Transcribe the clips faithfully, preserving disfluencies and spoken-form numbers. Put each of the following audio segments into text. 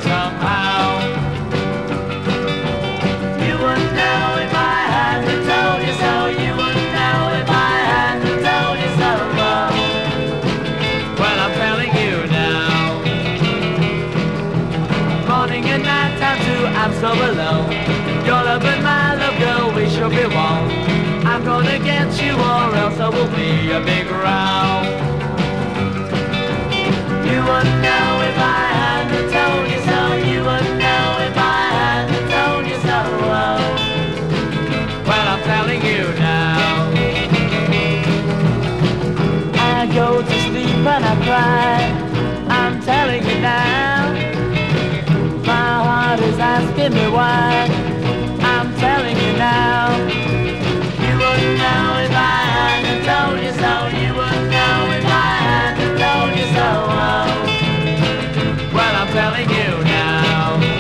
somehow. You wouldn't know if I hadn't told you so. You wouldn't know if I hadn't told you so. Well, I'm telling you now. Morning and night time too, I'm so alone. Your love and my love, girl, we should be one. I'm gonna get you or else there will be a big row. You wouldn't know if I hadn't told you so. You wouldn't know if I hadn't told you so. Well, I'm telling you now. I go to sleep and I cry. I'm telling you now. My heart is asking me why. I'm telling you now. You wouldn't know if I hadn't told you so. You wouldn't know if I hadn't told you so. Well, I'm telling you now.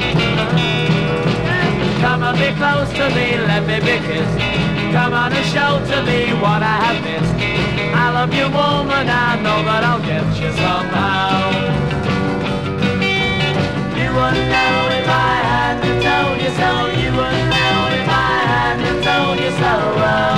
Come on, be close to me, let me be kissed. Come on and show to me what I have missed. I love you, woman, I know that I'll get you somehow. You wouldn't know if I hadn't told you so. You wouldn't know if I hadn't told you so.